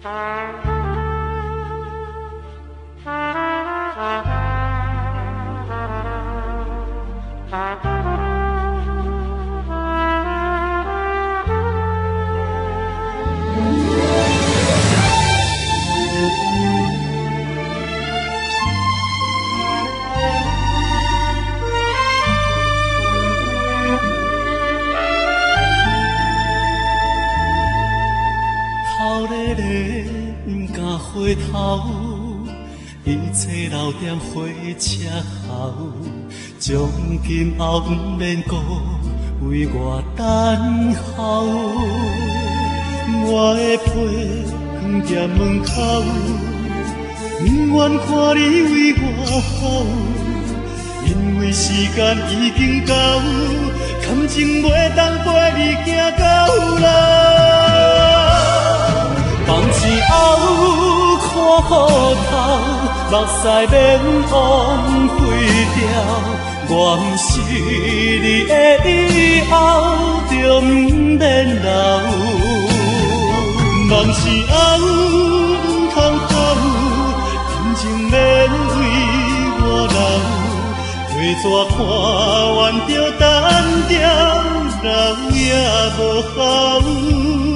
回头，一切留在火车后，从今后不免搁为我等候。我的被放在门口，不愿看你为我好，因为时间已经到，感情袂当陪你行到老。放一后看雨头，目屎免枉费掉。我不是你的以后，就不免留。梦是后不通跑，感情免为我留。花纸看完就单调，留也无效。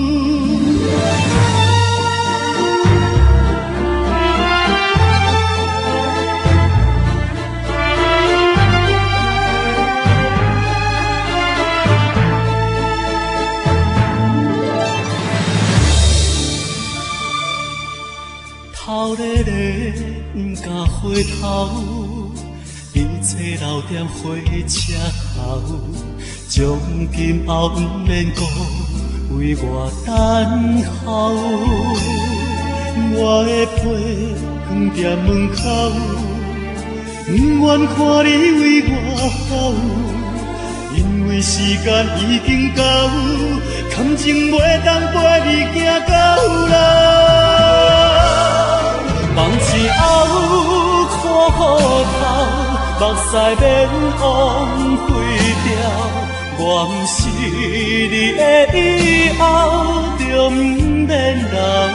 头咧咧，不敢回头，一切留在火车后，从今后不免搁为我等候。我的被放在门口，不愿看你为我好，因为时间已经到，感情袂当陪你行到老。梦一后看雨头，目屎免枉费掉。我不是你的以后，就不免留。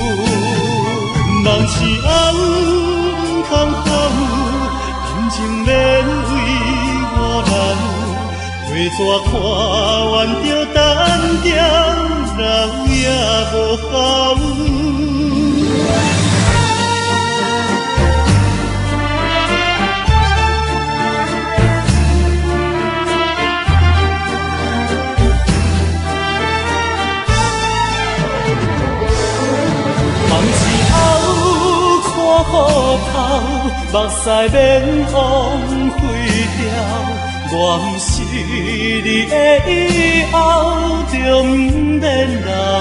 梦是后不通跑，感情免为我留。花纸看完就单调，留也无效。看雨头，目屎免枉费掉。我不是你的以后，就不免留。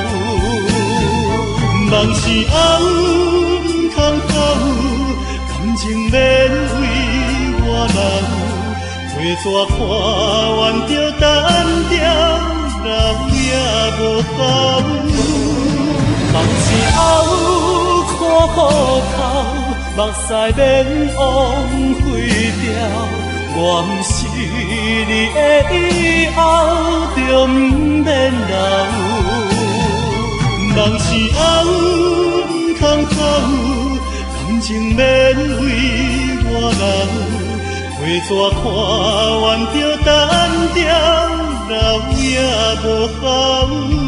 梦是后不通跑，感情免为我留。花纸看完就单调，留也无效。梦是后看雨头，目屎免枉费掉。我不是你的以后，就不免留。梦是后不通跑，感情免为我留。花纸看完就单调，留也无效。